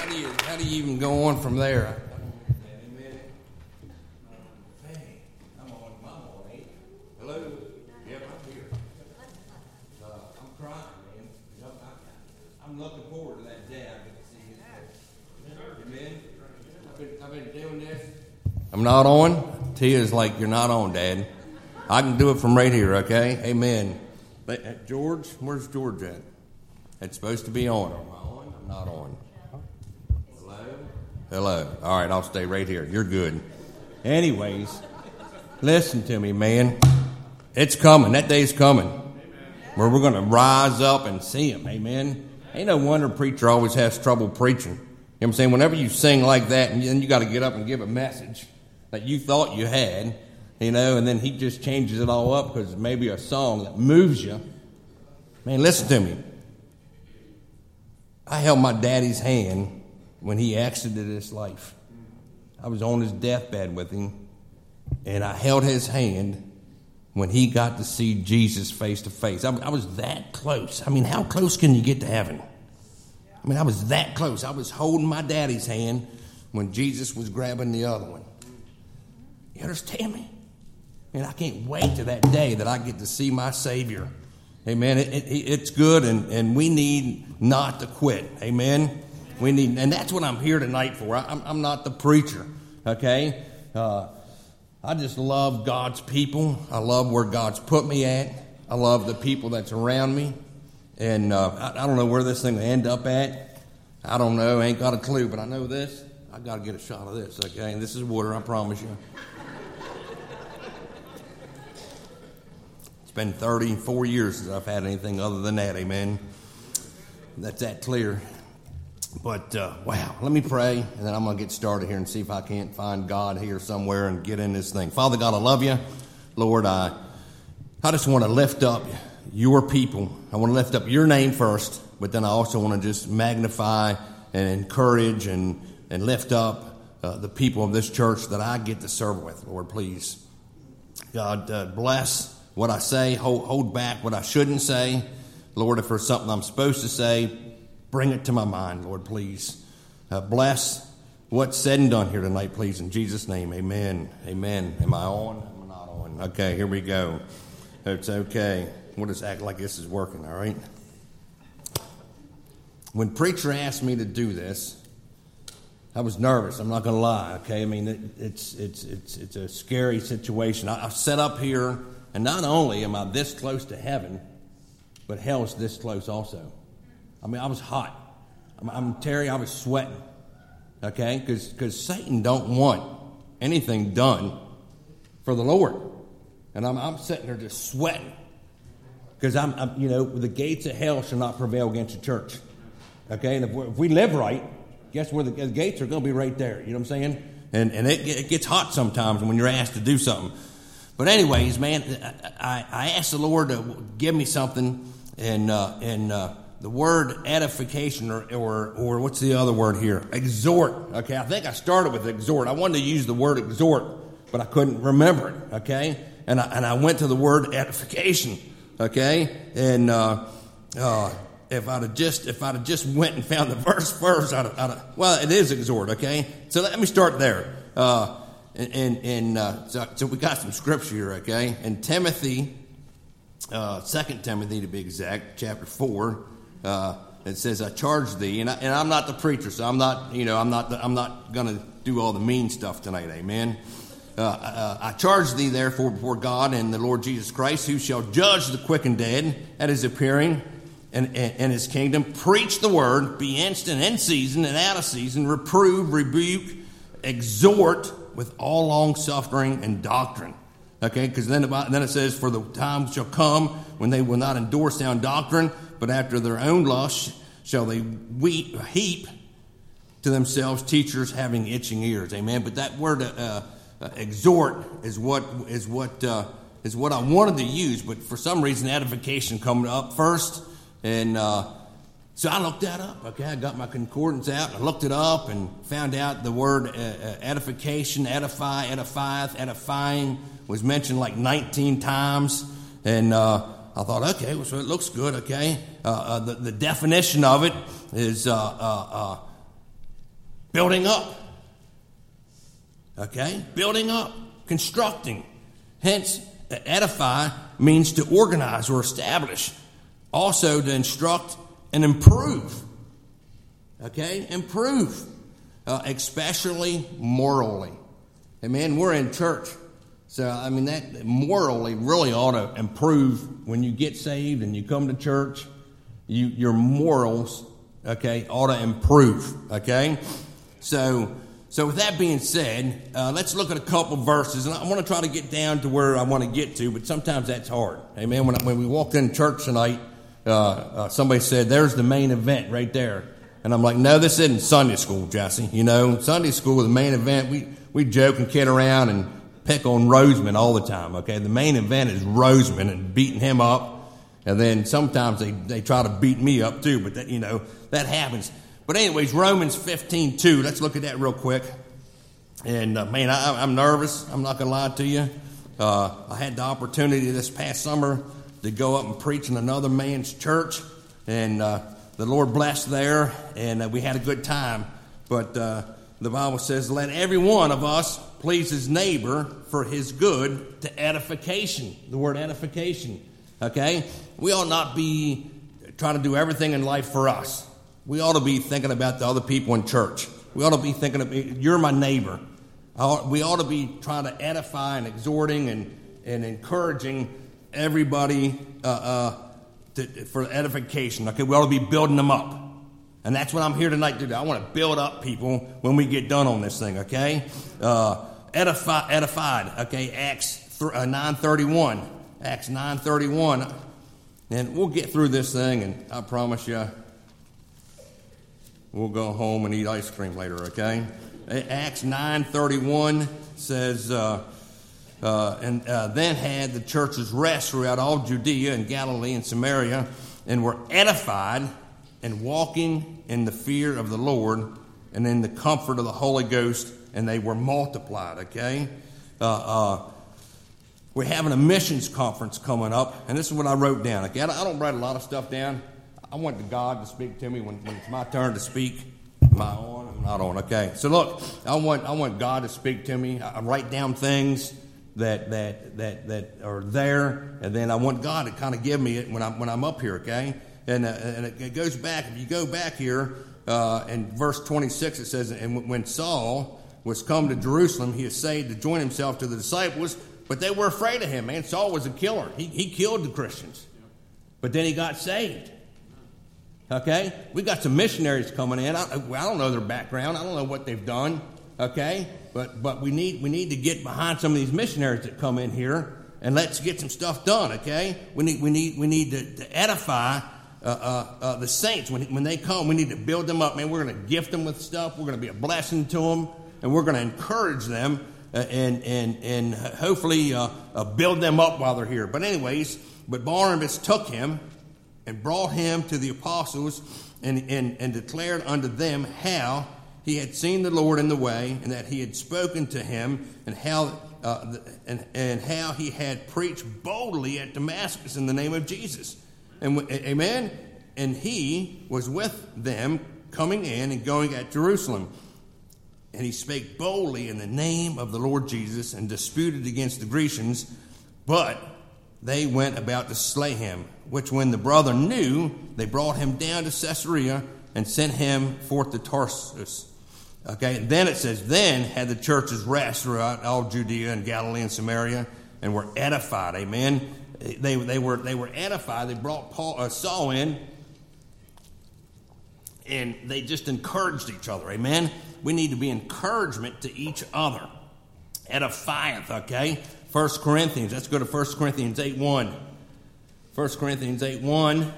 How do you even go on from there? Hello? Yep, I'm here. I'm crying, man. I'm looking forward to that day I get to see his face. Amen. I've been doing this. I'm not on. Tia's like, you're not on, Dad. I can do it from right here, okay? Amen. But, George, where's George at? It's supposed to be on. Am I on? I'm not on. Hello? Hello. All right, I'll stay right here. You're good. Anyways, listen to me, man. It's coming. That day's coming. Where we're going to rise up and see him. Amen. Ain't no wonder preacher always has trouble preaching. You know what I'm saying? Whenever you sing like that, and then you got to get up and give a message that you thought you had, you know, and then he just changes it all up because maybe a song that moves you. Man, listen to me. I held my daddy's hand when he exited this life. I was on his deathbed with him, and I held his hand when he got to see Jesus face to face. I was that close. I mean, how close can you get to heaven? I mean, I was that close. I was holding my daddy's hand when Jesus was grabbing the other one. You understand me? And I can't wait to that day that I get to see my Savior. Amen. It's good, and we need not to quit. Amen. We need, and that's what I'm here tonight for. I'm not the preacher. Okay. I just love God's people. I love where God's put me at. I love the people that's around me. And I don't know where this thing will end up at. I don't know. I ain't got a clue, but I know this. I got to get a shot of this. Okay. And this is water. I promise you. It's been 34 years since I've had anything other than that, amen. That's that clear. But, wow, let me pray, and then I'm going to get started here and see if I can't find God here somewhere and get in this thing. Father God, I love you. Lord, I just want to lift up your people. I want to lift up your name first, but then I also want to just magnify and encourage and lift up the people of this church that I get to serve with. Lord, please. God, bless what I say, hold back what I shouldn't say. Lord, if there's something I'm supposed to say, bring it to my mind, Lord, please. Bless what's said and done here tonight, please. In Jesus' name, amen. Amen. Am I on? I'm not on. Okay, here we go. It's okay. We'll just act like this is working, all right? When preacher asked me to do this, I was nervous. I'm not going to lie, okay? I mean, it's a scary situation. I sat up here, and not only am I this close to heaven, but hell's this close also. I mean, I was hot. Terry, I was sweating, okay? Because Satan don't want anything done for the Lord. And I'm sitting there just sweating. Because I'm, you know, the gates of hell shall not prevail against the church. Okay? And if we live right, guess where the gates are going to be right there. You know what I'm saying? And it gets hot sometimes when you're asked to do something. But anyways, man, I asked the Lord to give me something, and the word edification, or what's the other word here? Exhort. Okay, I think I started with exhort. I wanted to use the word exhort, but I couldn't remember it. Okay, and I went to the word edification. Okay, and if I'd have just went and found the verse first, well, it is exhort. Okay, so let me start there. So we got some scripture here. Okay, in Timothy, 2 Timothy to be exact, chapter 4. It says, "I charge thee," and I'm not the preacher, so I'm not going to do all the mean stuff tonight. Amen. I charge thee, therefore, before God and the Lord Jesus Christ, who shall judge the quick and dead at his appearing and his kingdom. Preach the word, be instant in season and out of season, reprove, rebuke, exhort with all long suffering and doctrine. Okay, because then it says, "For the time shall come when they will not endure sound doctrine, but after their own lust shall they heap to themselves teachers having itching ears." Amen. But that word exhort is what I wanted to use, but for some reason edification coming up first, and so I looked that up. Okay, I got my concordance out, I looked it up, and found out the word edification, edify, edifieth, edifying was mentioned like 19 times, and I thought, okay, well, so it looks good. Okay, the definition of it is building up. Okay? Building up, constructing. Hence, edify means to organize or establish. Also to instruct and improve. Okay? Improve. Especially morally. Amen? We're in church. So, that morally really ought to improve when you get saved and you come to church. Your morals, okay, ought to improve. Okay? So with that being said, let's look at a couple verses. And I want to try to get down to where I want to get to, but sometimes that's hard. Amen? When we walked in church tonight, somebody said, there's the main event right there. And I'm like, no, this isn't Sunday school, Jesse. Sunday school, the main event, we joke and kid around and pick on Roseman all the time, okay? The main event is Roseman and beating him up. And then sometimes they try to beat me up too, but that happens. But anyways, Romans 15:2, let's look at that real quick. And I'm nervous. I'm not going to lie to you. I had the opportunity this past summer to go up and preach in another man's church. And the Lord blessed there, and we had a good time. But the Bible says, let every one of us please his neighbor for his good to edification. The word edification. Okay? We ought not be trying to do everything in life for us. We ought to be thinking about the other people in church. We ought to be thinking of, you're my neighbor. We ought to be trying to edify and exhorting and encouraging everybody for edification. Okay? We ought to be building them up. And that's what I'm here tonight to do. I want to build up people when we get done on this thing, okay? Edified, okay? Acts 9:31. Acts 9:31. And we'll get through this thing, and I promise you, we'll go home and eat ice cream later, okay? Acts 9:31 says, then had the churches rest throughout all Judea and Galilee and Samaria, and were edified and walking in the fear of the Lord and in the comfort of the Holy Ghost, and they were multiplied, okay? We're having a missions conference coming up, and this is what I wrote down, okay? I don't write a lot of stuff down. I want God to speak to me when it's my turn to speak. Am I on? I'm not on, okay? So look, I want God to speak to me. I write down things that are there, and then I want God to kind of give me it when I'm up here, okay? And it goes back, if you go back here, in verse 26, it says, and when Saul was come to Jerusalem, he essayed to join himself to the disciples, but they were afraid of him, man. Saul was a killer. He killed the Christians. But then he got saved. Okay? We got some missionaries coming in. I don't know their background. I don't know what they've done. Okay? But we need to get behind some of these missionaries that come in here, and let's get some stuff done, okay? We need to edify the saints. When they come, we need to build them up. Man, we're going to gift them with stuff. We're going to be a blessing to them, and we're going to encourage them and hopefully build them up while they're here. But anyways, Barnabas took him and brought him to the apostles and declared unto them how he had seen the Lord in the way, and that he had spoken to him, and how he had preached boldly at Damascus in the name of Jesus. And amen. And he was with them coming in and going at Jerusalem. And he spake boldly in the name of the Lord Jesus, and disputed against the Grecians, but they went about to slay him. Which when the brother knew, they brought him down to Caesarea and sent him forth to Tarsus. Okay, and then it says, then had the churches rest throughout all Judea and Galilee and Samaria, and were edified. Amen. They were edified. They brought Saul in, and they just encouraged each other. Amen. We need to be encouragement to each other. Edifieth, okay? 1 Corinthians. Let's go to 1 Corinthians 8:1. 1 Corinthians 8:1.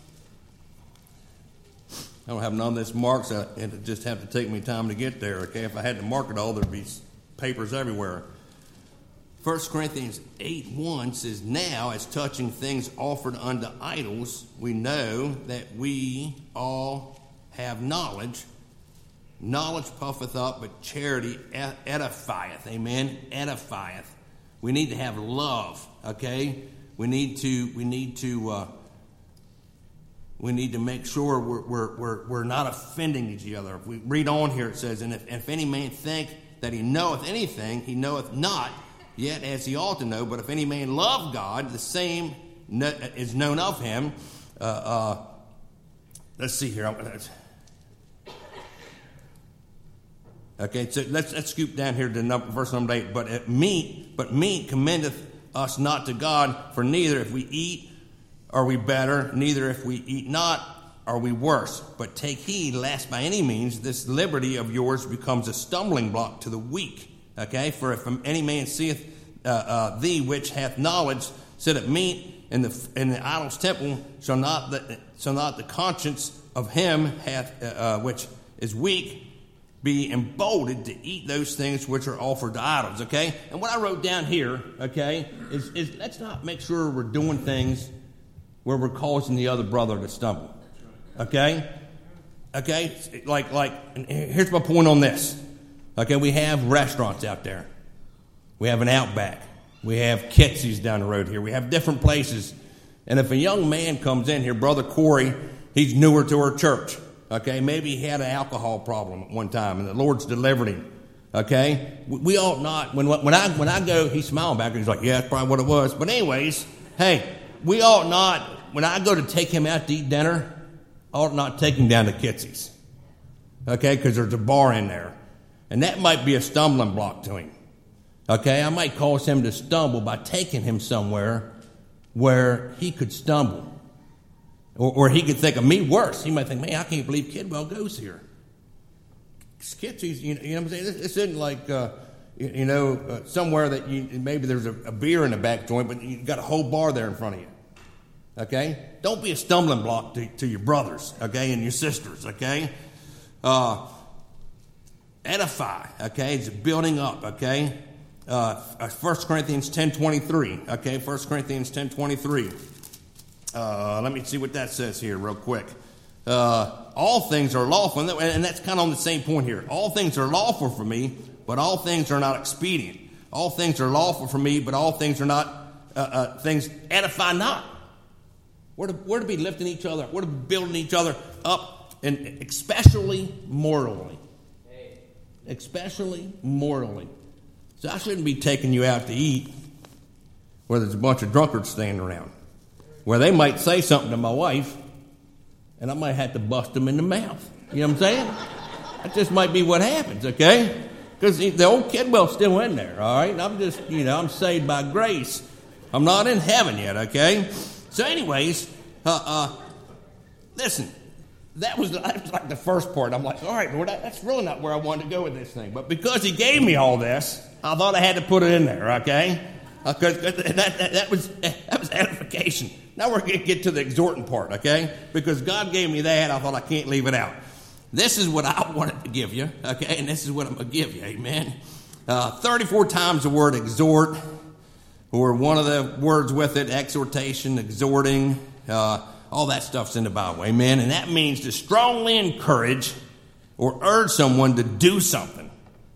I don't have none of this marked, so it'd just have to take me time to get there, okay? If I had to mark it all, there'd be papers everywhere. 1 Corinthians 8:1 says, now, as touching things offered unto idols, we know that we all have knowledge. Knowledge puffeth up, but charity edifieth. Amen? Edifieth. We need to have love, okay? We need to we need to make sure we're not offending each other. If we read on here, it says, and if any man think that he knoweth anything, he knoweth not, yet as he ought to know. But if any man love God, the same is known of him. Let's see here. Okay, so let's scoop down here to verse number 8. But meat commendeth us not to God, for neither if we eat are we better, neither if we eat not are we worse. But take heed, lest by any means this liberty of yours becomes a stumbling block to the weak. Okay, for if any man seeth thee which hath knowledge sit at meat in the idol's temple, shall not the conscience of him which is weak be emboldened to eat those things which are offered to idols. Okay, and what I wrote down here, okay, is let's not make sure we're doing things where we're causing the other brother to stumble. Okay, like, and here's my point on this. Okay, we have restaurants out there. We have an Outback. We have Kitsy's down the road here. We have different places. And if a young man comes in here, Brother Corey, he's newer to our church. Okay, maybe he had an alcohol problem at one time, and the Lord's delivered him. Okay, we ought not. When I go, he's smiling back, and he's like, "Yeah, that's probably what it was." But anyways, hey, we ought not. When I go to take him out to eat dinner, I ought not take him down to Kitsy's. Okay, because there's a bar in there, and that might be a stumbling block to him. Okay, I might cause him to stumble by taking him somewhere where he could stumble. Or he could think of me worse. He might think, man, I can't believe Kidwell goes here. Kitsy's, you know what I'm saying? This isn't like, somewhere that maybe there's a beer in the back joint, but you got a whole bar there in front of you. Okay? Don't be a stumbling block to your brothers, okay, and your sisters, okay? Edify, okay? It's building up, okay? 1 Corinthians 10:23, okay? 1 Corinthians 10:23. Let me see what that says here real quick. All things are lawful, and that's kind of on the same point here. All things are lawful for me, but all things are not expedient. All things are lawful for me, but all things are not, things edify not. We're to be lifting each other up. We're to be building each other up, and especially morally. Especially morally. So I shouldn't be taking you out to eat where there's a bunch of drunkards standing around, where they might say something to my wife, and I might have to bust them in the mouth. You know what I'm saying? That just might be what happens, okay? Because the old Kidwell's still in there, all right? And I'm just, I'm saved by grace. I'm not in heaven yet, okay? So anyways, listen, that was like the first part. I'm like, all right, Lord, that's really not where I wanted to go with this thing. But because he gave me all this, I thought I had to put it in there, okay? Because that was edification. Now we're going to get to the exhorting part, okay? Because God gave me that, I thought I can't leave it out. This is what I wanted to give you, okay? And this is what I'm going to give you, amen? 34 times the word exhort, or one of the words with it, exhortation, exhorting, all that stuff's in the Bible, amen? And that means to strongly encourage or urge someone to do something.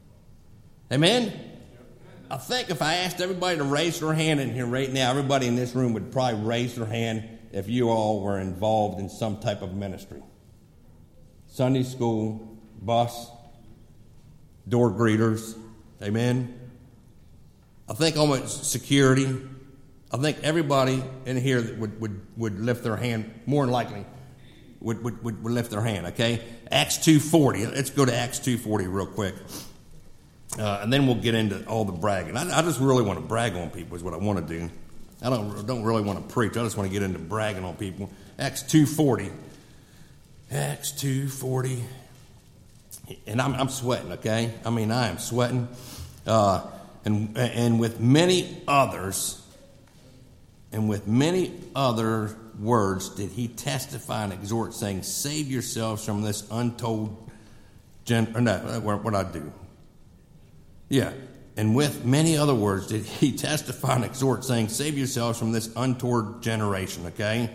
Amen? I think if I asked everybody to raise their hand in here right now, everybody in this room would probably raise their hand if you all were involved in some type of ministry. Sunday school, bus, door greeters, amen? I think almost security. I think everybody in here that would lift their hand, more than likely, would lift their hand, okay? Acts 2:40. Let's go to Acts 2:40 real quick. And then we'll get into all the bragging. I just really want to brag on people is what I want to do. I don't really want to preach. I just want to get into bragging on people. Acts 2:40. Acts 2:40. And I'm sweating, okay? I mean, I am sweating. And with many others, words did he testify and exhort, saying, save yourselves from this untold what I do. Yeah, and with many other words did he testify and exhort, saying, save yourselves from this untoward generation, okay?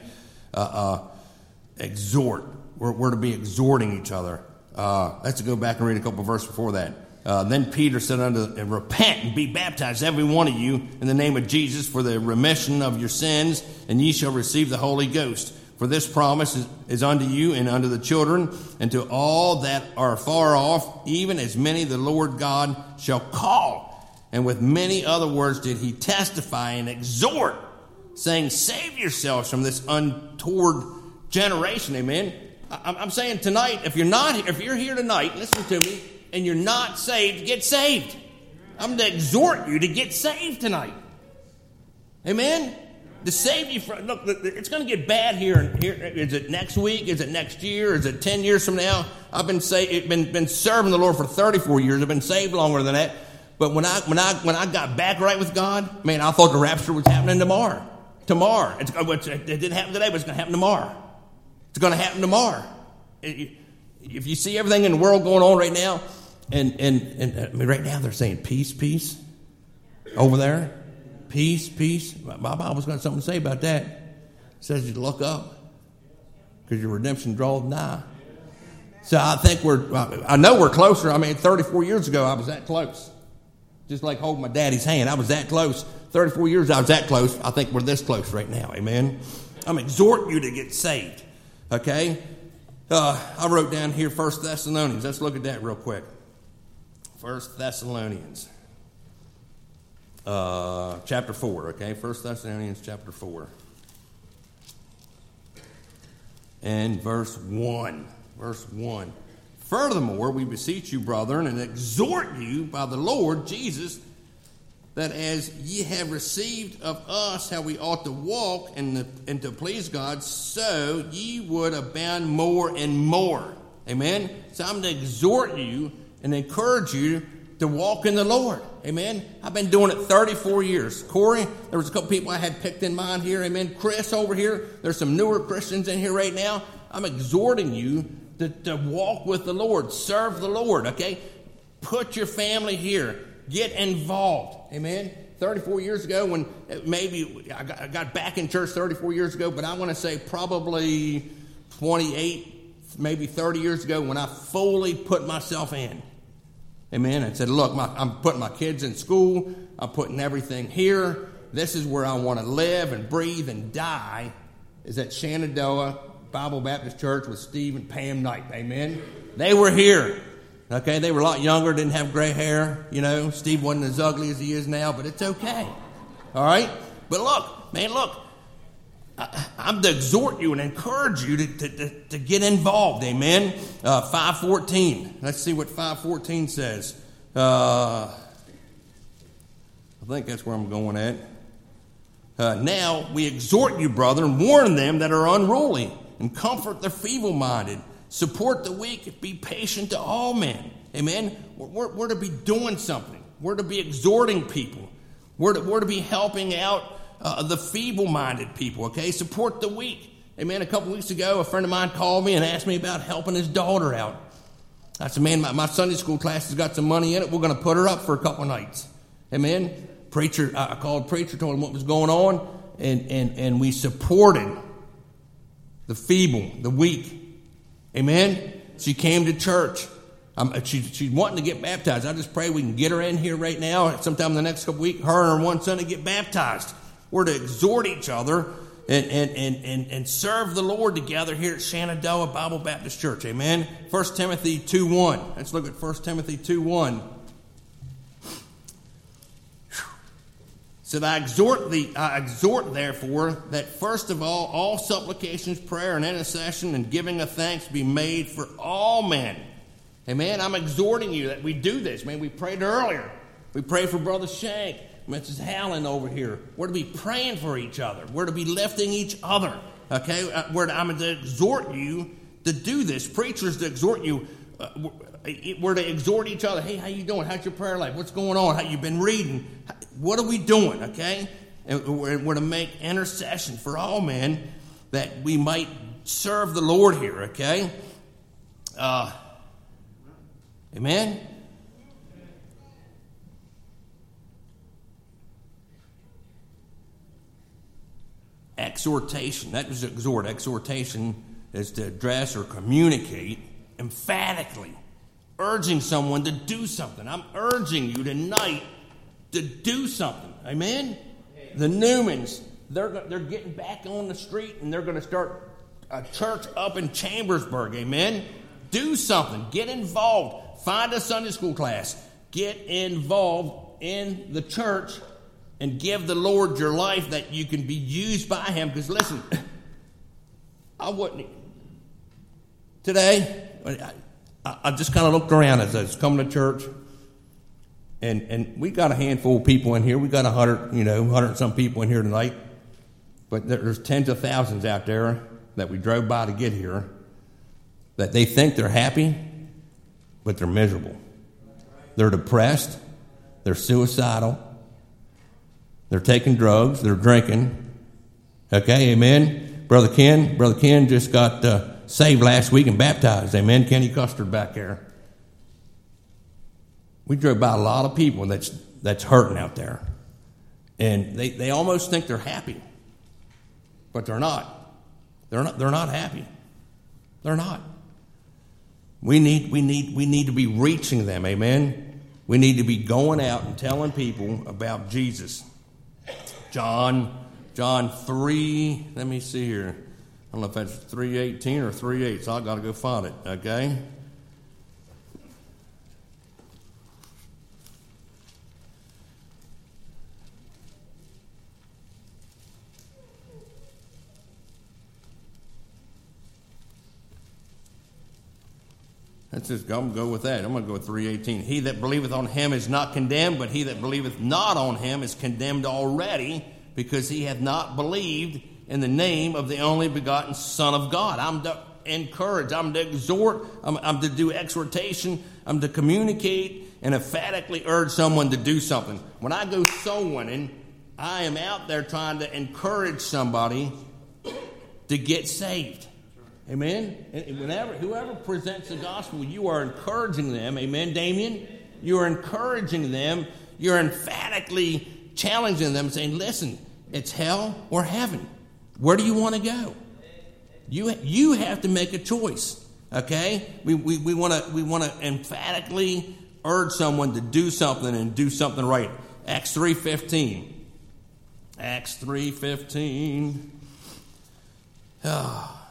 Exhort. We're to be exhorting each other. Let's go back and read a couple of verses before that. Then Peter said unto them, repent and be baptized, every one of you, in the name of Jesus, for the remission of your sins, and ye shall receive the Holy Ghost. For this promise is unto you and unto the children, and to all that are far off, even as many the Lord God shall call. And with many other words did he testify and exhort, saying, save yourselves from this untoward generation. Amen. I'm saying tonight, if you're here tonight, listen to me, and you're not saved, get saved. I'm going to exhort you to get saved tonight. Amen. To save you from, look, it's going to get bad here. Is it next week? Is it next year? Is it 10 years from now? I've been serving the Lord for 34 years. I've been saved longer than that. But when I got back right with God, man, I thought the rapture was happening tomorrow. It didn't happen today, but it's going to happen tomorrow. It's going to happen tomorrow. If you see everything in the world going on right now, and I mean, right now they're saying peace, peace over there. Peace, peace. My Bible's got something to say about that. It says you look up because your redemption draweth nigh. So I think I know we're closer. I mean, 34 years ago, I was that close. Just like holding my daddy's hand. I was that close. 34 years, I was that close. I think we're this close right now. Amen. I'm exhorting you to get saved. Okay? I wrote down here 1 Thessalonians. Let's look at that real quick. 1 Thessalonians. Chapter 4. Okay? 1 Thessalonians chapter 4. And verse 1. Verse 1. Furthermore, we beseech you, brethren, and exhort you by the Lord Jesus, that as ye have received of us how we ought to walk and to please God, so ye would abound more and more. Amen? So I'm going to exhort you and encourage you to walk in the Lord. Amen? I've been doing it 34 years. Corey, there was a couple people I had picked in mind here. Amen? Chris over here. There's some newer Christians in here right now. I'm exhorting you to walk with the Lord. Serve the Lord, okay? Put your family here. Get involved. Amen? 34 years ago when maybe I got back in church 34 years ago, but I want to say probably 28, maybe 30 years ago when I fully put myself in. Amen? I said, look, I'm putting my kids in school. I'm putting everything here. This is where I want to live and breathe and die, is at Shenandoah Bible Baptist Church with Steve and Pam Knight. Amen? They were here. Okay, they were a lot younger, didn't have gray hair. You know, Steve wasn't as ugly as he is now, but it's okay. All right? But look, I'm to exhort you and encourage you to get involved. Amen? 5:14. Let's see what 5:14 says. I think that's where I'm going at. Now we exhort you, brethren, warn them that are unruly, and comfort the feeble-minded. Support the weak. Be patient to all men. Amen? We're to be doing something. We're to be exhorting people. We're to be helping out the feeble-minded people. Okay? Support the weak. Amen? A couple weeks ago, a friend of mine called me and asked me about helping his daughter out. I said, man, my Sunday school class has got some money in it. We're going to put her up for a couple nights. Amen? I called preacher, told him what was going on, and we supported the feeble, the weak. Amen? She came to church. She's wanting to get baptized. I just pray we can get her in here right now. Sometime in the next couple weeks, her and her one son to get baptized. We're to exhort each other and serve the Lord together here at Shenandoah Bible Baptist Church. Amen? 1 Timothy 2:1. Let's look at 1 Timothy 2:1. So I exhort, therefore, that first of all supplications, prayer, and intercession, and giving of thanks be made for all men. Amen? I'm exhorting you that we do this. Man, we prayed earlier. We prayed for Brother Shank, Mrs. Hallen over here. We're to be praying for each other. We're to be lifting each other. Okay? I'm to exhort you to do this. Preachers to exhort you. We're to exhort each other. Hey, how you doing? How's your prayer life? What's going on? How you been reading? What are we doing? Okay? And we're to make intercession for all men that we might serve the Lord here. Okay? Amen? Exhortation. That was exhort. Exhortation is to address or communicate emphatically, urging someone to do something. I'm urging you tonight to do something. Amen? The Newmans, they're getting back on the street, and they're going to start a church up in Chambersburg, amen? Do something. Get involved. Find a Sunday school class. Get involved in the church and give the Lord your life that you can be used by Him. Because listen, I wouldn't. Today, I just kind of looked around as I was coming to church. And we got a handful of people in here. We got 100 and some people in here tonight. But there's tens of thousands out there that we drove by to get here that they think they're happy, but they're miserable. They're depressed. They're suicidal. They're taking drugs. They're drinking. Okay, amen. Brother Ken just got saved last week and baptized. Amen. Kenny Custard back there. We drove by a lot of people that's hurting out there. And they almost think they're happy. But they're not. They're not happy. They're not. We need to be reaching them, amen. We need to be going out and telling people about Jesus. John 3, let me see here. I don't know if that's 3:18 or 3:8, so I've got to go find it, okay? Let's just go with that. I'm going to go with 3:18. He that believeth on him is not condemned, but he that believeth not on him is condemned already, because he hath not believed in the name of the only begotten Son of God. I'm to encourage, I'm to exhort, I'm to do exhortation, I'm to communicate and emphatically urge someone to do something. When I go soul winning, I am out there trying to encourage somebody to get saved. Amen? And whoever presents the gospel, you are encouraging them. Amen, Damien? You are encouraging them. You're emphatically challenging them, saying, listen, it's hell or heaven. Where do you want to go? You have to make a choice. Okay? We want to emphatically urge someone to do something and do something right. Acts 3:15. Acts 3:15. Oh.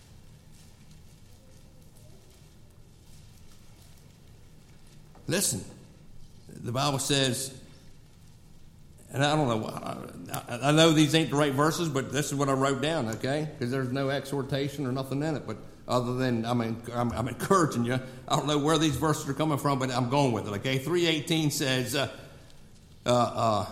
Listen, the Bible says, and I don't know, I know these ain't the right verses, but this is what I wrote down, okay? Because there's no exhortation or nothing in it, but other than I'm encouraging you. I don't know where these verses are coming from, but I'm going with it, okay? 3:18 says, but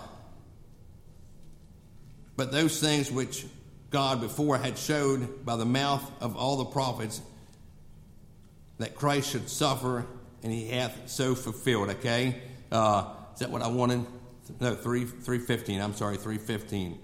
those things which God before had showed by the mouth of all the prophets that Christ should suffer, and he hath so fulfilled, okay? Is that what I wanted? No, 3:15. I'm sorry, 3:15.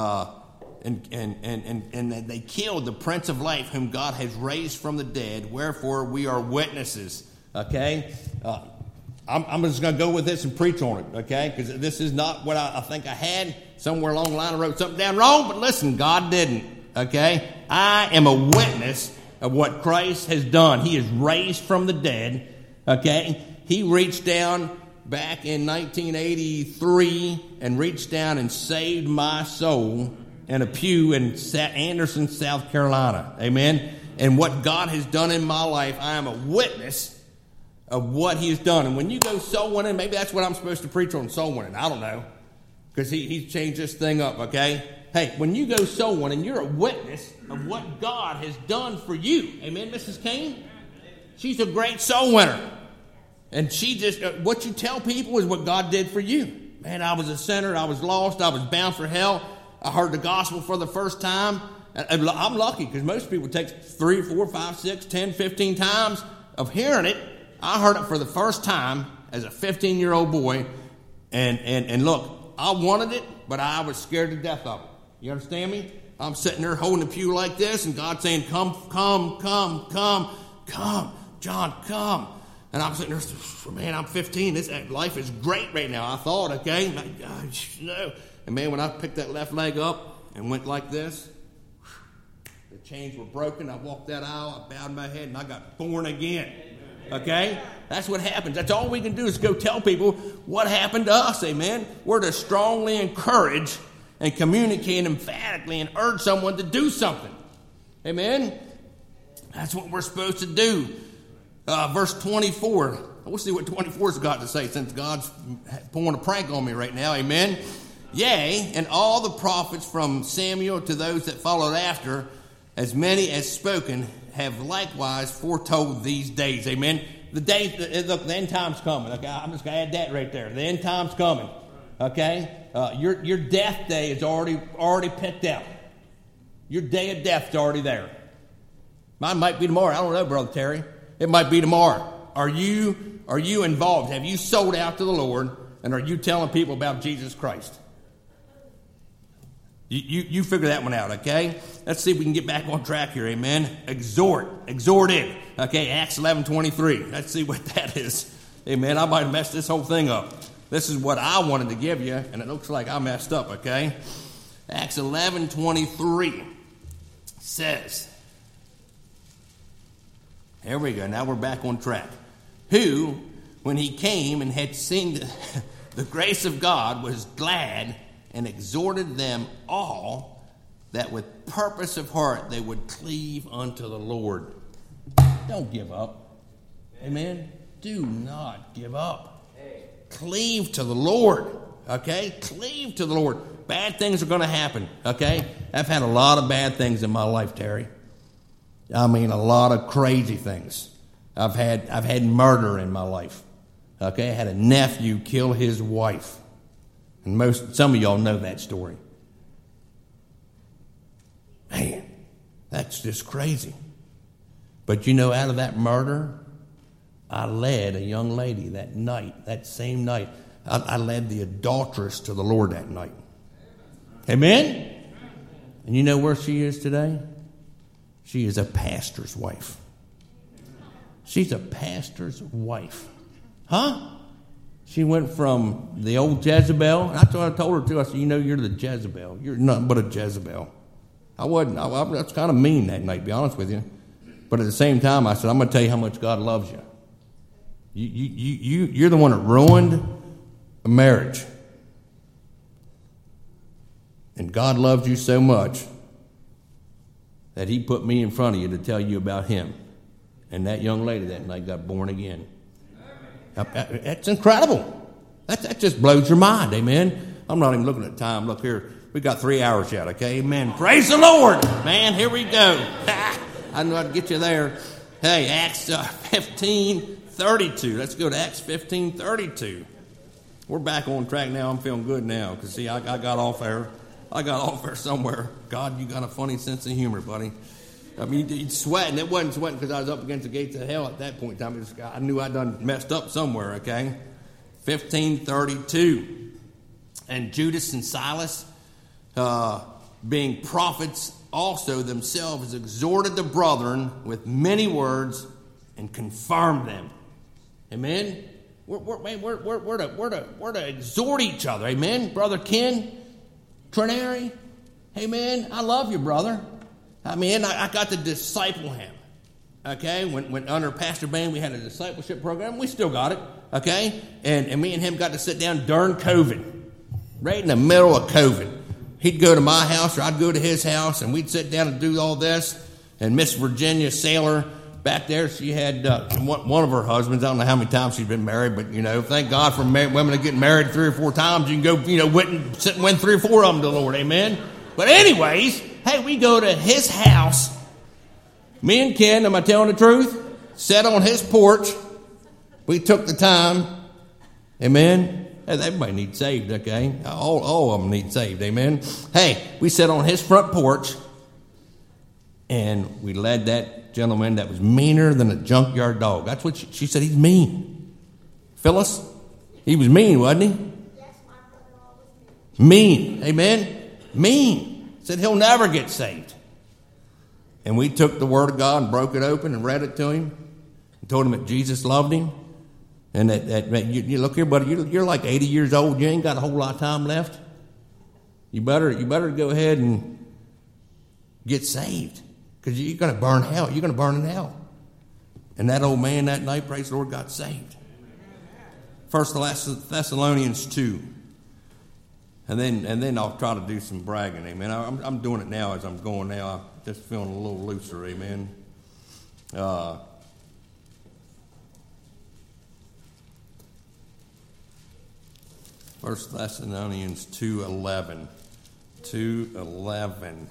And they killed the Prince of Life, whom God has raised from the dead. Wherefore we are witnesses, okay? I'm just going to go with this and preach on it, okay? Because this is not what I think I had. Somewhere along the line I wrote something down wrong, but listen, God didn't, okay? I am a witness of what Christ has done. He is raised from the dead. Okay, he reached down back in 1983 and reached down and saved my soul in a pew in Anderson, South Carolina. Amen. And what God has done in my life, I am a witness of what he has done. And when you go soul winning, maybe that's what I'm supposed to preach on, soul winning. I don't know, because he's changed this thing up. Okay. Hey, when you go soul winning, you're a witness of what God has done for you. Amen, Mrs. Kane? She's a great soul winner. And she just, what you tell people is what God did for you. Man, I was a sinner. I was lost. I was bound for hell. I heard the gospel for the first time. And I'm lucky, because most people take 3, 4, 5, 6, 10, 15 times of hearing it. I heard it for the first time as a 15-year-old boy. And look, I wanted it, but I was scared to death of it. You understand me? I'm sitting there holding the pew like this, and God's saying, come, John, come. And I'm sitting there, man, I'm 15. This life is great right now. I thought, okay, no. And man, when I picked that left leg up and went like this, the chains were broken. I walked that aisle, I bowed my head, and I got born again. Okay? That's what happens. That's all we can do is go tell people what happened to us, amen? We're to strongly encourage and communicate emphatically and urge someone to do something. Amen? That's what we're supposed to do. Verse 24. We'll see what 24's got to say since God's pulling a prank on me right now. Amen? Yea, and all the prophets from Samuel to those that followed after, as many as spoken, have likewise foretold these days. Amen? The day, look, the end time's coming. Okay, I'm just going to add that right there. The end time's coming. Okay? Your death day is already picked out. Your day of death's already there. Mine might be tomorrow. I don't know, Brother Terry. It might be tomorrow. Are you involved? Have you sold out to the Lord? And are you telling people about Jesus Christ? You figure that one out, okay? Let's see if we can get back on track here, amen? Exhorted. Okay, Acts 11:23. Let's see what that is. Amen. I might have messed this whole thing up. This is what I wanted to give you, and it looks like I messed up, okay? Acts 11:23 says, here we go, now we're back on track. Who, when he came and had seen the grace of God, was glad and exhorted them all that with purpose of heart they would cleave unto the Lord. Don't give up. Amen? Do not give up. Cleave to the Lord. Okay? Cleave to the Lord. Bad things are going to happen. Okay? I've had a lot of bad things in my life, Terry. I mean, a lot of crazy things. I've had murder in my life. Okay? I had a nephew kill his wife. And some of y'all know that story. Man, that's just crazy. But you know, out of that murder, I led a young lady that night, that same night. I led the adulteress to the Lord that night. Amen? And you know where she is today? She is a pastor's wife. She's a pastor's wife. Huh? She went from the old Jezebel. That's what I told her, too. I said, you know, you're the Jezebel. You're nothing but a Jezebel. I was kind of mean that night, to be honest with you. But at the same time, I said, I'm going to tell you how much God loves you. You're the one that ruined a marriage. And God loves you so much that he put me in front of you to tell you about him. And that young lady that night got born again. That's incredible. That just blows your mind, amen? I'm not even looking at time. Look here. We got 3 hours yet, okay? Amen. Praise the Lord. Man, here we go. I knew I'd get you there. Hey, Acts 15:32. Let's go to Acts 15:32. We're back on track now. I'm feeling good now because, see, I got off there. I got off there somewhere. God, you got a funny sense of humor, buddy. I mean, you'd sweating. It wasn't sweating because I was up against the gates of hell at that point in time. I knew I'd done messed up somewhere, okay? 15:32. And Judas and Silas, being prophets also themselves, exhorted the brethren with many words and confirmed them. Amen? We're to exhort each other. Amen? Brother Ken, Trinary, amen? I love you, brother. I mean, I got to disciple him. Okay? When under Pastor Bain, we had a discipleship program. We still got it. Okay? And me and him got to sit down during COVID. Right in the middle of COVID. He'd go to my house or I'd go to his house and we'd sit down and do all this. And Miss Virginia Saylor back there, she had one of her husbands. I don't know how many times she's been married, but, you know, thank God for women that get married 3 or 4 times. You can go, you know, sit and win 3 or 4 of them to the Lord. Amen? But anyways, hey, we go to his house. Me and Ken, am I telling the truth? Sat on his porch. We took the time. Amen? Hey, everybody needs saved, okay? All of them need saved, amen? Hey, we sat on his front porch, and we led that gentleman that was meaner than a junkyard dog. That's what she said. He's mean. Phyllis, he was mean, wasn't he? Yes, my brother was mean. Mean, amen? Mean. Said he'll never get saved. And we took the Word of God and broke it open and read it to him and told him that Jesus loved him. And that you look here, buddy, you're like 80 years old. You ain't got a whole lot of time left. You better go ahead and get saved because you're going to burn hell. You're going to burn in hell. And that old man that night, praise the Lord, got saved. 1 Thessalonians 2. And then I'll try to do some bragging. Amen. I'm doing it now as I'm going now. Just feeling a little looser, amen. First Thessalonians 2:11. 2:11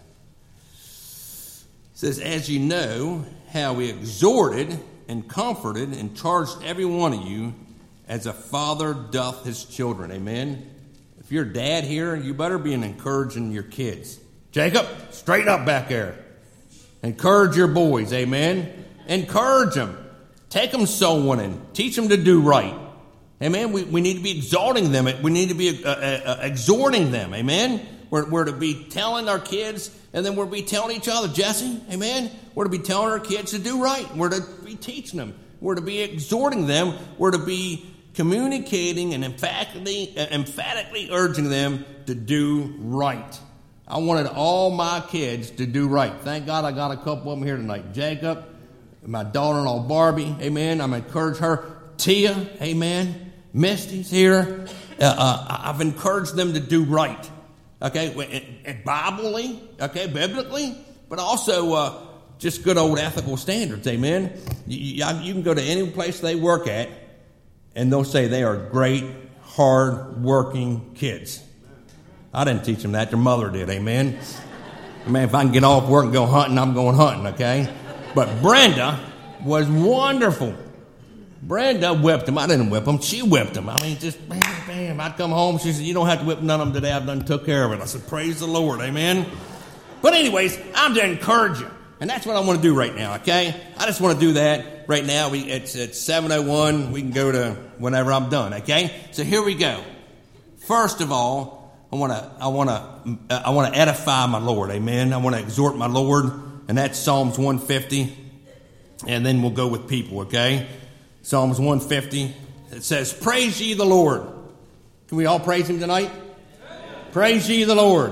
says, as you know how we exhorted and comforted and charged every one of you as a father doth his children. Amen. If you're a dad here, you better be encouraging your kids. Jacob, straighten up back there. Encourage your boys. Amen. Encourage them. Take them soul winning. Teach them to do right. Amen. We need to be exalting them. We need to be exhorting them. Amen. We're to be telling our kids, and then we're to be telling each other, Jesse, amen? We're to be telling our kids to do right. We're to be teaching them. We're to be exhorting them. We're to be communicating and emphatically urging them to do right. I wanted all my kids to do right. Thank God I got a couple of them here tonight. Jacob, my daughter-in-law Barbie, amen. I'm encouraged her. Tia, amen. Misty's here. I've encouraged them to do right. Okay, and biblically, but also just good old ethical standards, amen. You can go to any place they work at, and they'll say they are great, hard-working kids. I didn't teach them that; their mother did, amen. Man, if I can get off work and go hunting, I'm going hunting, okay? But Brenda was wonderful. Brenda whipped him. I didn't whip him. She whipped him. I mean, just bam, bam. I'd come home. She said, you don't have to whip none of them today. I've done took care of it. I said, praise the Lord. Amen. But anyways, I'm to encourage you. And that's what I want to do right now, okay? I just want to do that right now. It's 7:01. We can go to whenever I'm done, okay? So here we go. First of all, I want to edify my Lord. Amen. I want to exhort my Lord. And that's Psalms 150. And then we'll go with people, okay? Psalms 150, it says, praise ye the Lord. Can we all praise him tonight? Praise ye the Lord.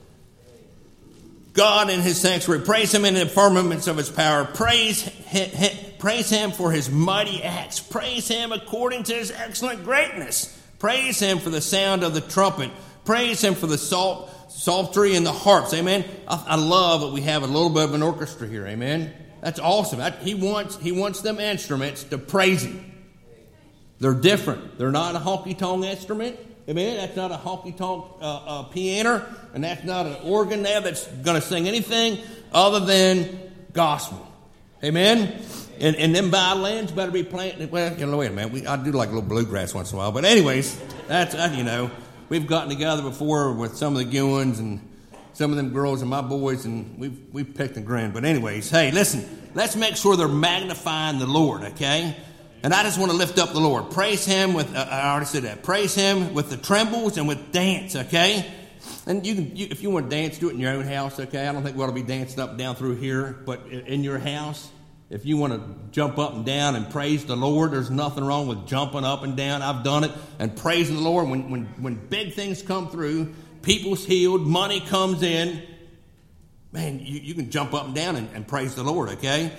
God in his sanctuary. Praise him in the firmaments of his power. Praise him for his mighty acts. Praise him according to his excellent greatness. Praise him for the sound of the trumpet. Praise him for the psaltery and the harps. Amen. I love that we have a little bit of an orchestra here. Amen. That's awesome. He wants them instruments to praise him. They're different. They're not a honky-tonk instrument. Amen. That's not a honky-tonk piano, and that's not an organ there that's going to sing anything other than gospel. Amen. And them violins better be playing. Well, wait a minute. I do like a little bluegrass once in a while. But anyways, that's we've gotten together before with some of the Gewins and some of them girls and my boys, and we've picked and grinned. But anyways, hey, listen, let's make sure they're magnifying the Lord, okay? And I just want to lift up the Lord. Praise him with, I already said that. Praise him with the trembles and with dance, okay? And if you want to dance, do it in your own house, okay? I don't think we ought to be dancing up and down through here. But in your house, if you want to jump up and down and praise the Lord, there's nothing wrong with jumping up and down. I've done it. And praising the Lord when big things come through, people's healed, money comes in, man, you can jump up and down and praise the Lord, okay?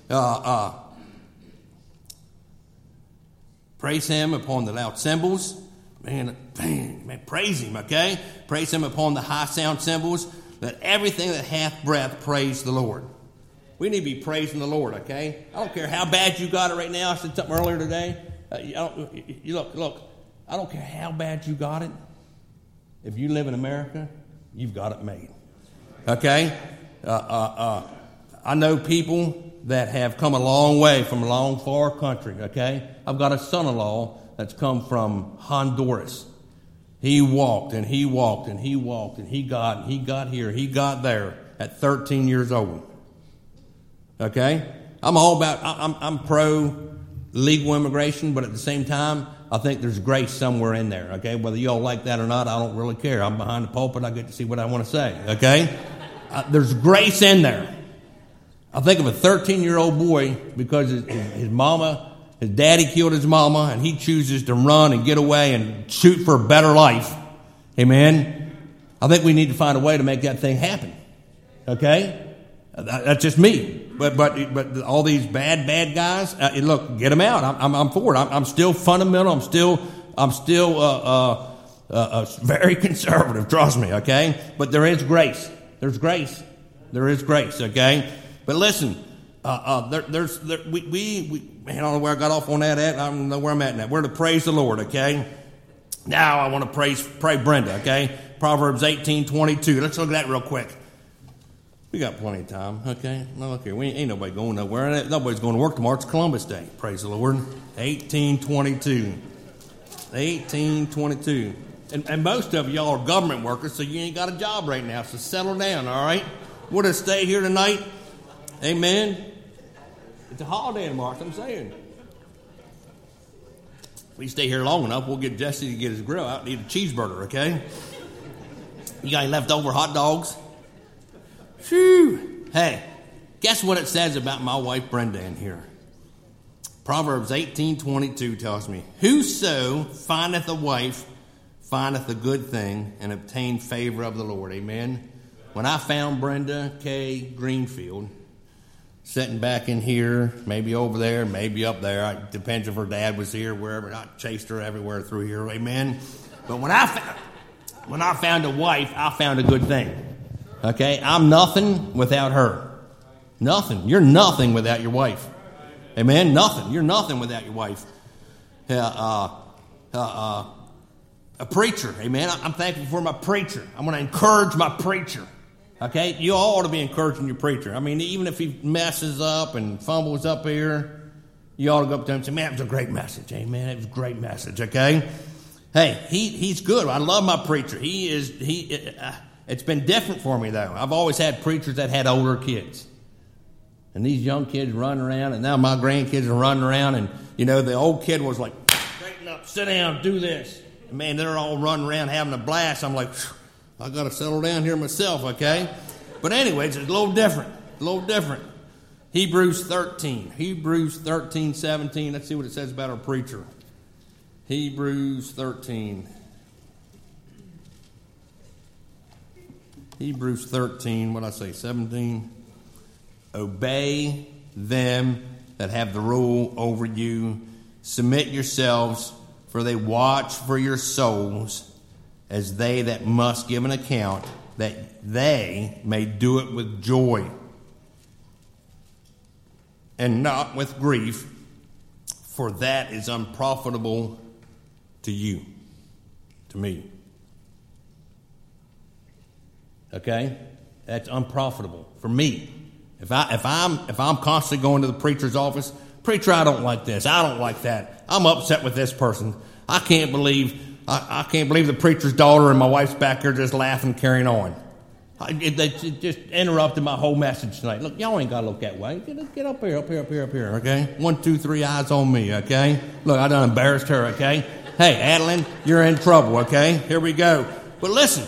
Praise him upon the loud cymbals. Man, praise him, okay? Praise him upon the high sound cymbals. Let everything that hath breath praise the Lord. We need to be praising the Lord, okay? I don't care how bad you got it right now. I said something earlier today. Look, I don't care how bad you got it. If you live in America, you've got it made. Okay? I know people that have come a long way from a long, far country, okay? I've got a son-in-law that's come from Honduras. He walked and he walked and he walked and he got here, he got there at 13 years old. Okay? I'm pro legal immigration, but at the same time, I think there's grace somewhere in there, okay? Whether you all like that or not, I don't really care. I'm behind the pulpit. I get to see what I want to say, okay? There's grace in there. I think of a 13-year-old boy because his daddy killed his mama, and he chooses to run and get away and shoot for a better life. Amen? I think we need to find a way to make that thing happen, okay? That's just me. But all these bad guys, look, get them out. I'm for it. I'm still fundamental. I'm still very conservative. Trust me, okay? But there is grace. There's grace. There is grace, okay? But listen, I don't know where I got off on that at. I don't know where I'm at now. We're to praise the Lord, okay? Now I want to pray Brenda, okay? Proverbs 18:22. Let's look at that real quick. We got plenty of time, okay? Now look here, ain't nobody going nowhere. Nobody's going to work tomorrow. It's Columbus Day. Praise the Lord. 18:22. 18:22. And most of y'all are government workers, so you ain't got a job right now. So settle down, all right? We're to stay here tonight. Amen. It's a holiday tomorrow, I'm saying. If we stay here long enough, we'll get Jesse to get his grill out and eat a cheeseburger, okay? You got any leftover hot dogs? Phew. Hey, guess what it says about my wife Brenda in here? Proverbs 18:22 tells me, whoso findeth a wife findeth a good thing and obtain favor of the Lord. Amen. When I found Brenda K. Greenfield sitting back in here, maybe over there, maybe up there, it depends if her dad was here, wherever. I chased her everywhere through here. Amen. But when I found a wife, I found a good thing. Okay, I'm nothing without her. Nothing. You're nothing without your wife. Amen. Nothing. You're nothing without your wife. A preacher. Amen. I'm thankful for my preacher. I'm going to encourage my preacher. Okay, you all ought to be encouraging your preacher. I mean, even if he messes up and fumbles up here, you ought to go up to him and say, man, it was a great message. Amen. It was a great message. Okay. Hey, he's good. I love my preacher. It's been different for me, though. I've always had preachers that had older kids. And these young kids running around, and now my grandkids are running around, and, you know, the old kid was like, straighten up, sit down, do this. And, man, they're all running around having a blast. I'm like, I got to settle down here myself, okay? But anyways, it's a little different, Hebrews 13:17. Let's see what it says about our preacher. Hebrews 13. Hebrews 13, what did I say, 17? Obey them that have the rule over you. Submit yourselves, for they watch for your souls as they that must give an account, that they may do it with joy and not with grief, for that is unprofitable to you, to me. Okay? That's unprofitable for me. If I'm constantly going to the preacher's office, preacher, I don't like this. I don't like that. I'm upset with this person. I can't believe the preacher's daughter and my wife's back there just laughing, carrying on. They just interrupted my whole message tonight. Look, y'all ain't got to look that way. Get up here, okay? 1, 2, 3 eyes on me, okay? Look, I done embarrassed her, okay? Hey, Adeline, you're in trouble, okay? Here we go. But listen,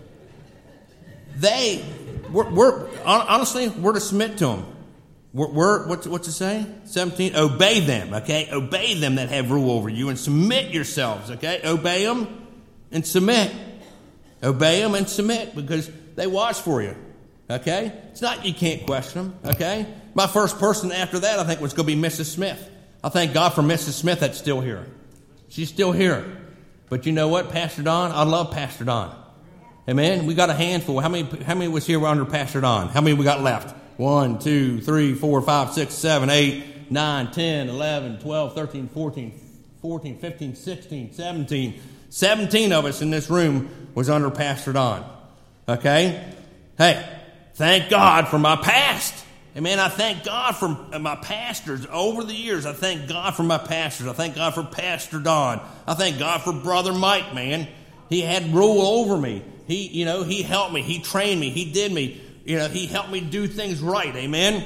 honestly, we're to submit to them. What's it say? 17, obey them, okay? Obey them that have rule over you and submit yourselves, okay? Obey them and submit. Obey them and submit because they watch for you, okay? It's not you can't question them, okay? My first person after that, I think, was going to be Mrs. Smith. I thank God for Mrs. Smith that's still here. She's still here. But you know what, Pastor Don? I love Pastor Don. Amen? We got a handful. How many was here under Pastor Don? How many we got left? 1, 2, 3, 4, 5, 6, 7, 8, 9, 10, 11, 12, 13, 14, 15, 16, 17. 17 of us in this room was under Pastor Don. Okay? Hey, thank God for my past. Amen. I thank God for my pastors over the years. I thank God for my pastors. I thank God for Pastor Don. I thank God for Brother Mike, man. He had rule over me. He helped me. He trained me. He did me. He helped me do things right. Amen.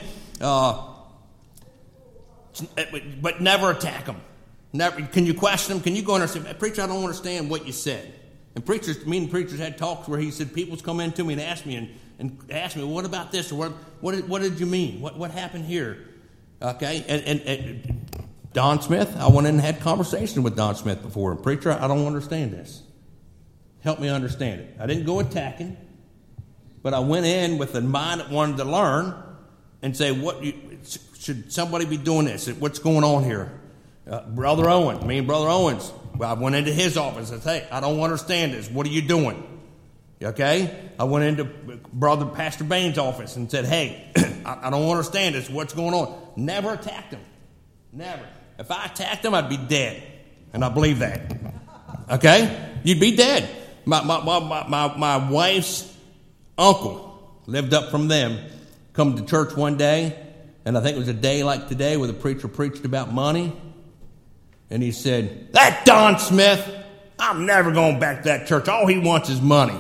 But never attack him. Never. Can you question him? Can you go in there and say, preacher, I don't understand what you said? And preachers had talks where he said, people's come in to me and ask me, what about this? Or what did you mean? What happened here? Okay. And Don Smith, I went in and had conversation with Don Smith before. And preacher, I don't understand this. Help me understand it. I didn't go attacking, but I went in with a mind that wanted to learn and say, should somebody be doing this? What's going on here? Brother Owens, I went into his office and said, hey, I don't understand this. What are you doing? Okay? I went into Brother Pastor Bain's office and said, hey, I don't understand this. What's going on? Never attacked him. Never. If I attacked him, I'd be dead. And I believe that. Okay? You'd be dead. My wife's uncle lived up from them, come to church one day, and I think it was a day like today where the preacher preached about money. And he said, that Don Smith, I'm never going back to that church. All he wants is money.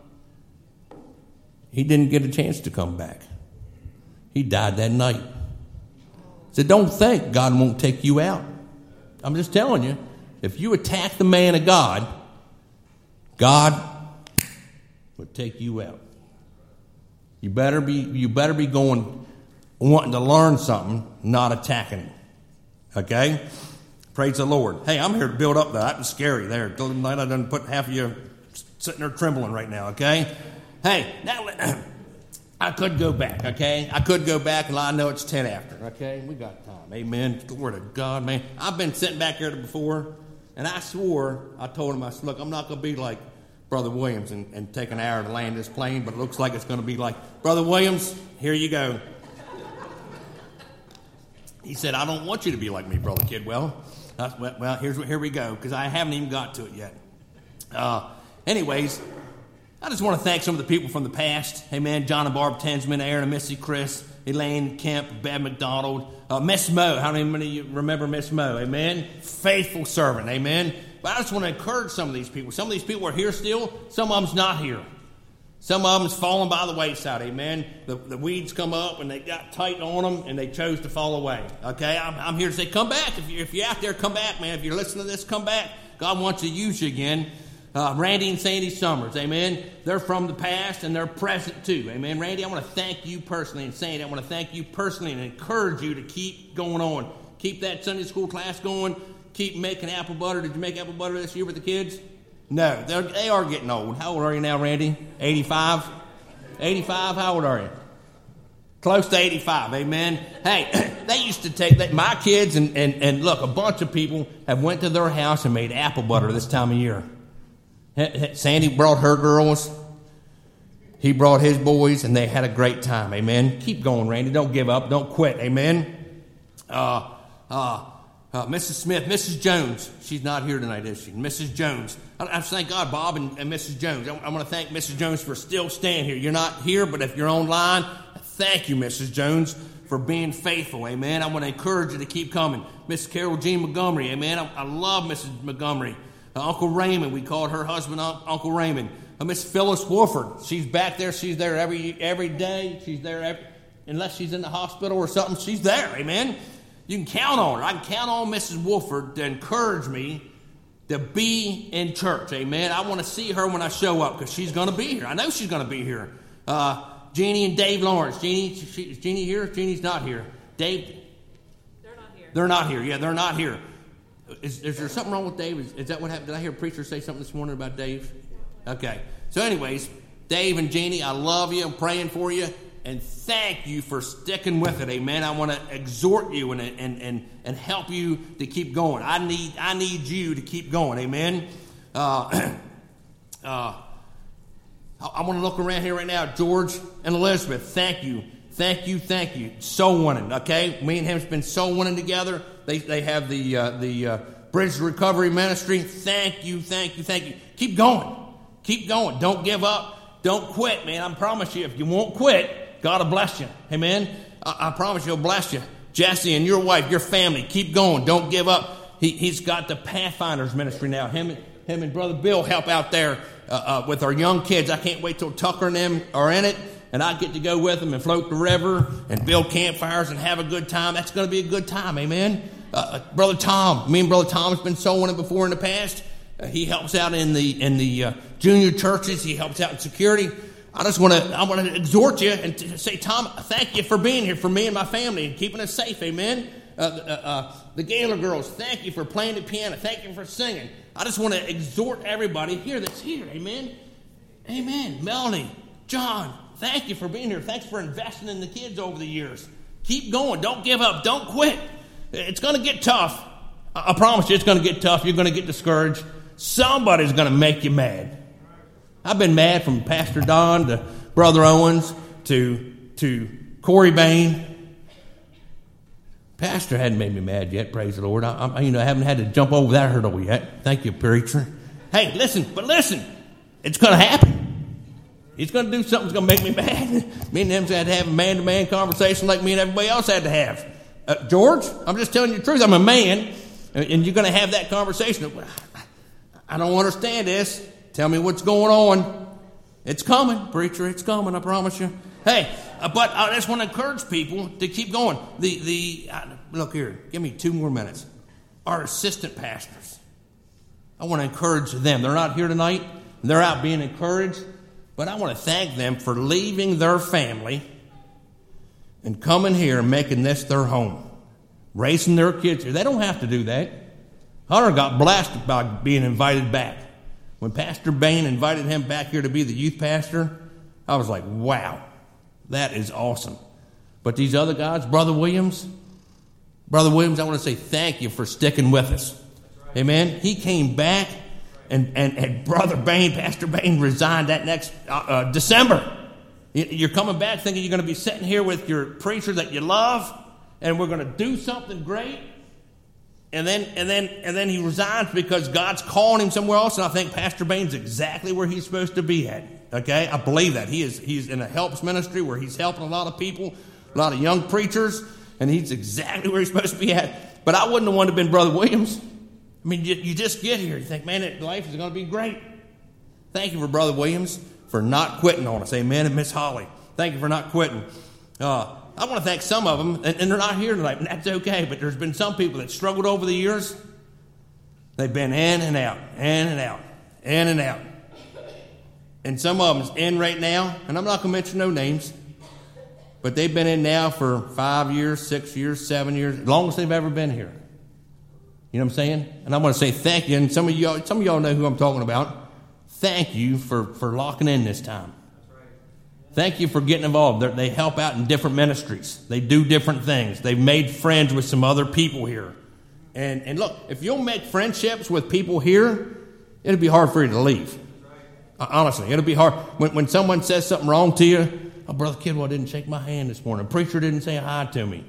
He didn't get a chance to come back. He died that night. So don't think God won't take you out. I'm just telling you, if you attack the man of God, God will take you out. You better be going, wanting to learn something, not attacking him. Okay? Praise the Lord. Hey, I'm here to build up that. That's scary there. I done put half of you sitting there trembling right now, okay? Hey, now I could go back, okay? I could go back, and I know it's 10 after, okay? We got time. Amen. Glory to God, man. I've been sitting back here before, and I swore, I told him, I said, look, I'm not going to be like Brother Williams and take an hour to land this plane, but it looks like it's going to be like, Brother Williams, here you go. He said, I don't want you to be like me, Brother Kidwell. Well, here we go, because I haven't even got to it yet. Anyways, I just want to thank some of the people from the past. Amen. John and Barb Tensman, Aaron and Missy Chris, Elaine Kemp, Bev McDonald, Miss Mo. How many of you remember Miss Mo? Amen. Faithful servant. Amen. But I just want to encourage some of these people. Some of these people are here still. Some of them's not here. Some of them's fallen by the wayside. Amen. The weeds come up and they got tight on them and they chose to fall away. Okay. I'm here to say, come back. If you're out there, come back, man. If you're listening to this, come back. God wants to use you again. Randy and Sandy Summers, amen. They're from the past and they're present too, amen. Randy, I want to thank you personally, and Sandy, I want to thank you personally and encourage you to keep going on. Keep that Sunday school class going. Keep making apple butter. Did you make apple butter this year with the kids? No, they are getting old. How old are you now, Randy? 85? 85? How old are you? Close to 85, amen. Hey, they used to take that. My kids and look, a bunch of people have went to their house and made apple butter this time of year. Sandy brought her girls. He brought his boys, and they had a great time. Amen. Keep going, Randy. Don't give up. Don't quit. Amen. Mrs. Smith, Mrs. Jones. She's not here tonight, is she? Mrs. Jones. I thank God, Bob and Mrs. Jones. I want to thank Mrs. Jones for still staying here. You're not here, but if you're online, thank you, Mrs. Jones, for being faithful. Amen. I want to encourage you to keep coming. Miss Carol Jean Montgomery. Amen. I love Mrs. Montgomery. Uncle Raymond, we called her husband Uncle Raymond. Miss Phyllis Wolford, she's back there. She's there every day. She's there unless she's in the hospital or something. She's there, amen. You can count on her. I can count on Mrs. Wolford to encourage me to be in church, amen. I want to see her when I show up because she's going to be here. I know she's going to be here. Jeannie and Dave Lawrence. Is Jeannie here? Jeannie's not here. Dave? They're not here. They're not here. Yeah, they're not here. Is there something wrong with Dave? Is that what happened? Did I hear a preacher say something this morning about Dave? Okay. So anyways, Dave and Jeannie, I love you. I'm praying for you. And thank you for sticking with it. Amen. I want to exhort you and help you to keep going. I need you to keep going. Amen. I want to look around here right now. George and Elizabeth, thank you. Thank you. Soul winning, okay? Me and him's been soul winning together. They have the Bridge to Recovery Ministry. Thank you. Keep going. Don't give up. Don't quit, man. I promise you, if you won't quit, God will bless you. Amen? I promise He'll bless you. Jesse and your wife, your family, keep going. Don't give up. He's got the Pathfinders Ministry now. Him and Brother Bill help out there with our young kids. I can't wait till Tucker and them are in it. And I get to go with them and float the river and build campfires and have a good time. That's going to be a good time, amen. Brother Tom, me and Brother Tom has been soul winning before in the past. He helps out in the junior churches. He helps out in security. I want to exhort you and say, Tom, thank you for being here for me and my family and keeping us safe, amen. The Gaylor girls, thank you for playing the piano. Thank you for singing. I just want to exhort everybody here that's here, amen. Amen. Melanie, John. Thank you for being here. Thanks for investing in the kids over the years. Keep going. Don't give up. Don't quit. It's going to get tough. I promise you it's going to get tough. You're going to get discouraged. Somebody's going to make you mad. I've been mad from Pastor Don to Brother Owens to Corey Bain. Pastor hadn't made me mad yet, praise the Lord. I haven't had to jump over that hurdle yet. Thank you, preacher. Hey, listen, it's going to happen. He's going to do something that's going to make me mad. Me and him had to have a man-to-man conversation like me and everybody else had to have. George, I'm just telling you the truth. I'm a man, and you're going to have that conversation. I don't understand this. Tell me what's going on. It's coming, preacher. It's coming, I promise you. Hey, but I just want to encourage people to keep going. Look here, give me 2 more minutes. Our assistant pastors, I want to encourage them. They're not here tonight. They're out being encouraged. But I want to thank them for leaving their family and coming here and making this their home, raising their kids here. They don't have to do that. Hunter got blessed by being invited back. When Pastor Bain invited him back here to be the youth pastor, I was like, wow, that is awesome. But these other guys, Brother Williams, I want to say thank you for sticking with us. Amen. He came back, and Brother Bain, Pastor Bain, resigned that next December. You're coming back thinking you're going to be sitting here with your preacher that you love, and we're going to do something great. And then he resigns because God's calling him somewhere else. And I think Pastor Bain's exactly where he's supposed to be at. Okay, I believe that he's in a helps ministry where he's helping a lot of people, a lot of young preachers, and he's exactly where he's supposed to be at. But I wouldn't have wanted to have been Brother Williams. I mean, you just get here, you think, man, life is going to be great. Thank you for Brother Williams for not quitting on us. Amen. And Miss Holly, thank you for not quitting. I want to thank some of them, and they're not here tonight, and that's okay, but there's been some people that struggled over the years. They've been in and out, in and out, in and out. And some of them's in right now, and I'm not going to mention no names, but they've been in now for 5 years, 6 years, 7 years, as long as they've ever been here. You know what I'm saying? And I want to say thank you, and some of y'all know who I'm talking about. Thank you for locking in this time. Thank you for getting involved. They help out in different ministries. They do different things. They've made friends with some other people here. And look, if you'll make friendships with people here, it'll be hard for you to leave. Honestly, it'll be hard. When someone says something wrong to you, oh, Brother Kidwell didn't shake my hand this morning. Preacher didn't say hi to me.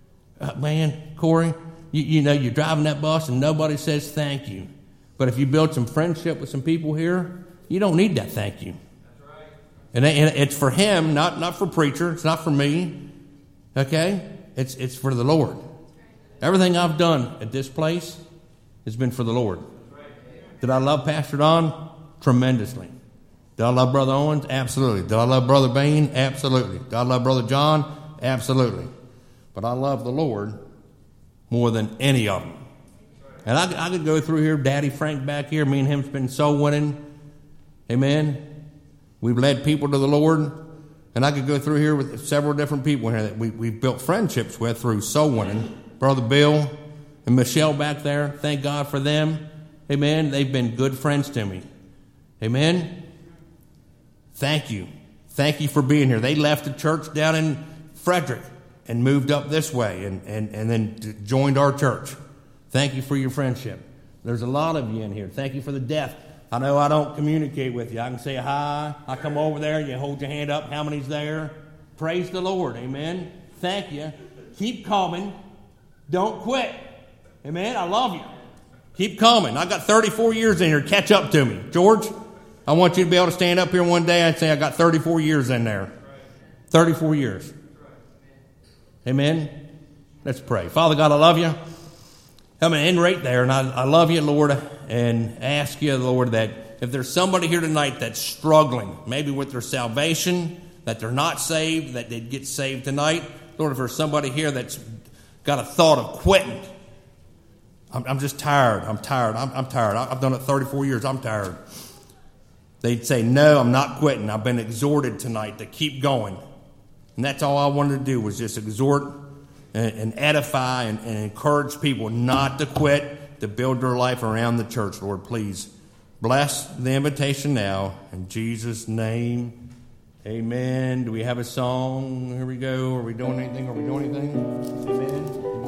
Man, Corey, you're driving that bus and nobody says thank you. But if you build some friendship with some people here, you don't need that thank you. And it's for him, not for preacher. It's not for me. Okay? It's for the Lord. Everything I've done at this place has been for the Lord. Did I love Pastor Don? Tremendously. Did I love Brother Owens? Absolutely. Did I love Brother Bain? Absolutely. Did I love Brother John? Absolutely. But I love the Lord more than any of them. And I could go through here, Daddy Frank back here, me and him's been soul winning. Amen. We've led people to the Lord, and I could go through here with several different people here that we've built friendships with through soul winning. Brother Bill and Michelle back there, thank God for them. Amen. They've been good friends to me. Amen. Thank you. Thank you for being here. They left the church down in Frederick and moved up this way and then joined our church. Thank you for your friendship. There's a lot of you in here. Thank you for the deaf. I know I don't communicate with you. I can say hi. I come over there. You hold your hand up. How many's there? Praise the Lord. Amen. Thank you. Keep coming. Don't quit. Amen. I love you. Keep coming. I got 34 years in here. Catch up to me. George, I want you to be able to stand up here one day and say, I got 34 years in there. 34 years. Amen. Let's pray. Father God, I love you. I'm going to end right there, and I love you, Lord, and ask you, Lord, that if there's somebody here tonight that's struggling, maybe with their salvation, that they're not saved, that they'd get saved tonight. Lord, if there's somebody here that's got a thought of quitting, I'm just tired. I'm tired. I've done it 34 years. I'm tired. They'd say, no, I'm not quitting. I've been exhorted tonight to keep going. And that's all I wanted to do was just exhort and edify and encourage people not to quit, to build their life around the church. Lord, please bless the invitation now. In Jesus' name, amen. Do we have a song? Here we go. Are we doing anything? Amen.